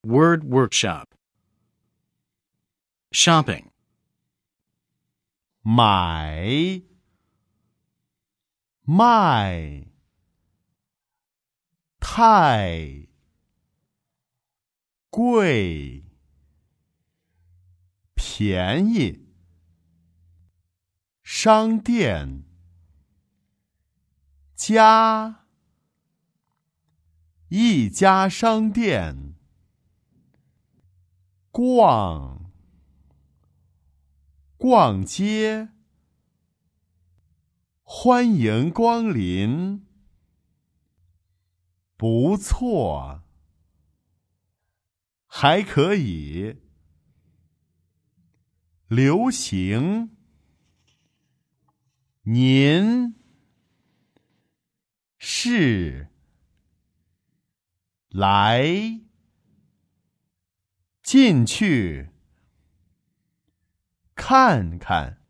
Word workshop. Shopping. 买卖太贵便宜商店一家商店逛街欢迎光临不错还可以流行您是来进去看看